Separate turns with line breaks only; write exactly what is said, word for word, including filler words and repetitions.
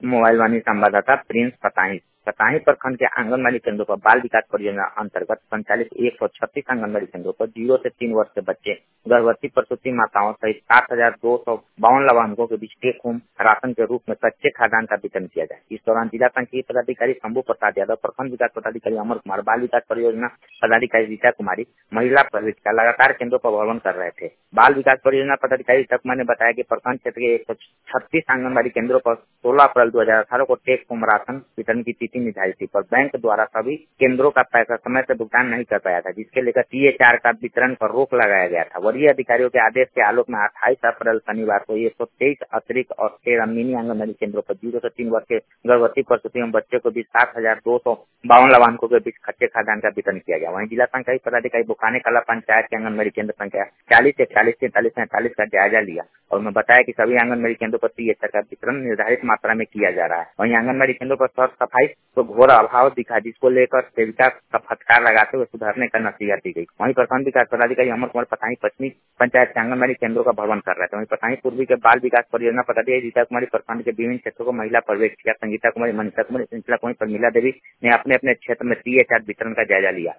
Mobile वाणी संवाददाता Prince Patahi Patahi प्रखंड के आंगनबाड़ी केंद्रों पर बाल विकास परियोजना अंतर्गत संचालित एक सौ छत्तीस आंगनबाड़ी केंद्रों पर जीरो से तीन वर्ष के बच्चे, गर्भवती प्रसूति माताओं सहित सात हजार दो सौ बावन लाभांकों के बीच टेक होम राशन के रूप में कच्चे खाद्यान्न का वितरण किया जाए। इस दौरान जिला संघीय पदाधिकारी शंभू प्रसाद यादव, प्रखंड विकास पदाधिकारी अमर कुमार, बाल विकास परियोजना पदाधिकारी रीता कुमारी, महिला प्रवेशिका लगातार केंद्रों पर भ्रमण कर रहे थे। बाल विकास परियोजना पदाधिकारी रीता कुमार ने बताया कि प्रखंड क्षेत्र के एक सौ छत्तीस आंगनबाड़ी केंद्रों पर सोलह अप्रैल दो हजार अठारह को टेक होम राशन वितरण की तिथि निर्धारित थी, पर बैंक द्वारा सभी केंद्रों का पैसा समय से भुगतान नहीं कर पाया था, जिसके लेकर टी ए चार का वितरण पर रोक लगाया गया था। वरीय अधिकारियों के आदेश के आलोक में अट्ठाईस अप्रैल शनिवार को एक सौ तेईस अतिरिक्त और तेरह मिनी आंगनबाड़ी केंद्रों पर जीरो से तीन वर्ष के गर्भवती प्रसूति एवं बच्चे को बीच सात हजार दो सौ बावन लाभांकों के बीच कच्चे खाद्यान्न का वितरण किया गया। वहीं जिला संघाई पदाधिकारी बुकाने कला पंचायत के आंगनबाड़ी केंद्र संख्या चालीस इकतालीस तैंतालीस सैंतालीस का जायजा लिया और उन्होंने बताया कि सभी आंगनबाड़ी केंद्रों पर टी ए चार का वितरण निर्धारित मात्रा में किया जा रहा है। वहीं आंगनबाड़ी केंद्रों पर साफ सफाई तो घोर अभाव दिखा, जिसको लेकर सेविका का फटकार लगाते हुए सुधारने का नसीहत दी गई। वहीं प्रखंड विकास पदाधिकारी अमर कुमार पताही पश्चिमी पंचायत के आंगनबाड़ी केंद्रों का भ्रमण कर रहे थे। वहीं पताही पूर्वी के बाल विकास परियोजना पदाधिकारी रीता कुमारी, प्रखंड के विभिन्न क्षेत्रों को महिला पर्यवेक्षिका संगीता कुमारी, मनीषा कुमारी, सिंचला कुमारी, प्रमिला देवी ने अपने अपने क्षेत्र में टी ए चार वितरण का जायजा लिया।